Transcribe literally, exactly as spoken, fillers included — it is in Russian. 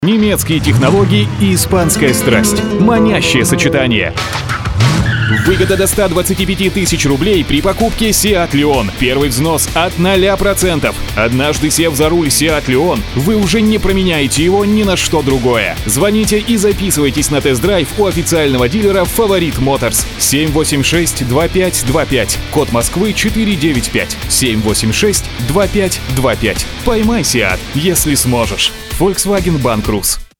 Немецкие технологии и испанская страсть. Манящее сочетание. Выгода до ста двадцати пяти тысяч рублей при покупке Seat Leon. Первый взнос от нуля процентов. Однажды сев за руль Seat Leon, вы уже не променяете его ни на что другое. Звоните и записывайтесь на тест-драйв у официального дилера Favorite Motors. семь восемь шесть два пять два пять. Код Москвы четыре девять пять. семь восемь шесть два пять два пять. Поймай Seat, если сможешь. Volkswagen Bank Rus.